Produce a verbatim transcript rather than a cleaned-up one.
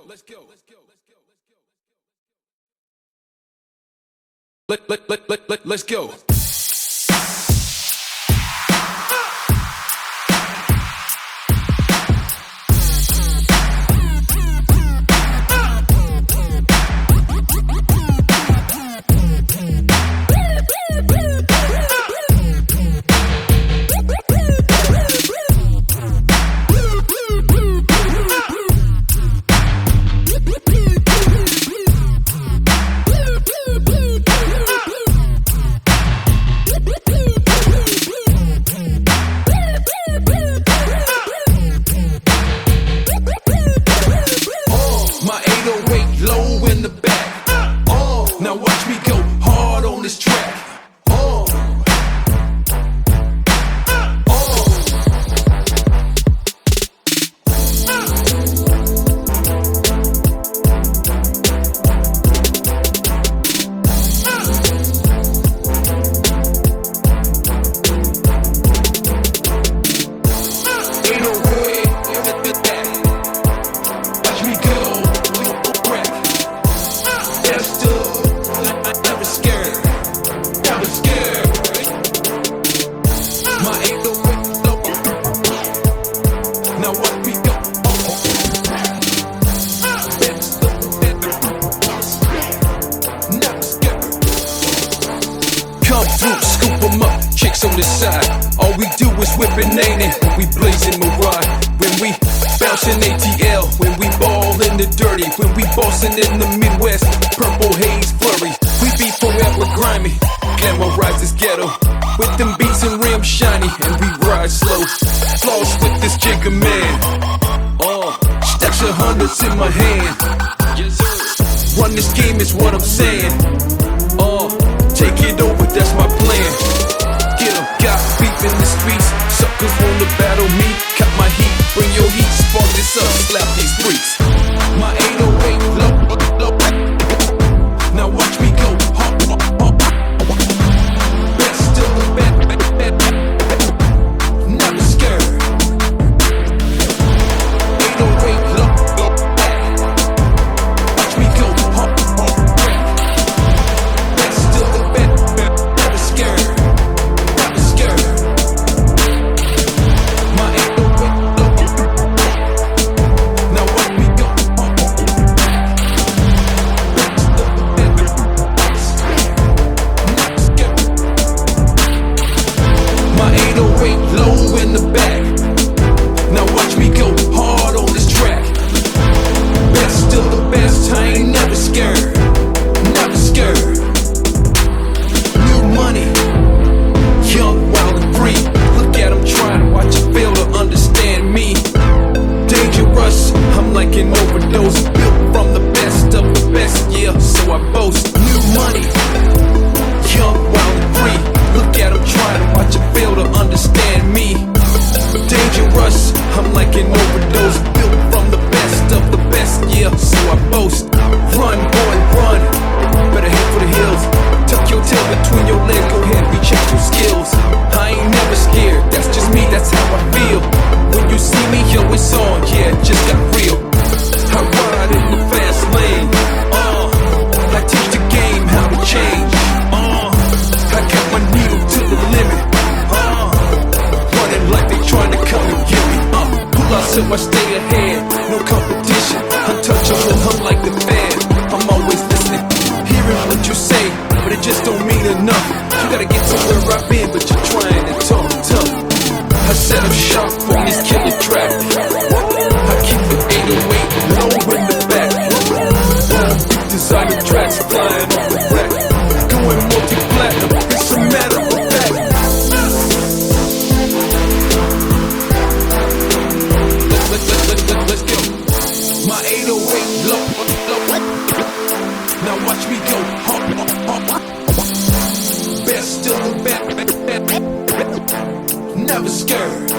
Let, let, let, let, let, let's go. Low in the back. Uh, now watch me go hard on this track. Uh, Scoop 'em up, chicks on the side. All we do is whippin', ain't it? We blazing Mariah. When we bouncing A T L, when we ball in the dirty, when we bossin' in the Midwest, purple haze flurry. We be forever grimy, glamorize this ghetto with them beats and rims shiny, and we ride slow. Floss with this jigger man. Oh, stacks of hundreds in my hand. Yes sir. Run this game is what I'm saying. Oh. Take it over, that's my plan. Get 'em, got beef in the streets. Suckers wanna battle me. Cut my heat, bring your heat. Spark this up, slap these freaks. My eight oh eight low, low. Now watch me go. Best of the best, never scared. eight oh eight low, low. Watch me go. Low in the back. Now watch me go hard on this track. Best of the best, I ain't never scared. Never scared. New money, young, wild and free. Look at them trying to watch you fail to understand me. Dangerous, I'm like an overdose. Built from the best of the best, yeah, so I boast. New money, young, wild and free. Look at them trying to watch you fail to understand me. Dangerous, I'm like an overdose. Built from the best of the best, yeah, so I boast. Run, boy, run. Better head for the hills. Tuck your tail between your legs, go ahead, recheck your skills. I ain't never scared, that's just me, that's how I feel. When you see me, yo, it's on, yeah, it just got real. I ride in the fast lane. Uh, I teach the game how to change. Uh, I got my needle to the limit. Uh, running like they trying to come and get me. Uh, pull out so I stay ahead. No competition. Untouchable, I'm like the fan. I'm always listening, hearing what you say, but it just don't mean enough. You gotta get to where I've been, but you're trying to talk tough. I set up shop on this killer track. I keep the eight oh eight low in the back. Designer tracks flying off the rack. Going multi-platinum, it's a matter of fact. Let's, let's, let's, let's, let's go. My eight oh eight low, low. Now watch me go. Best of the best, never scared.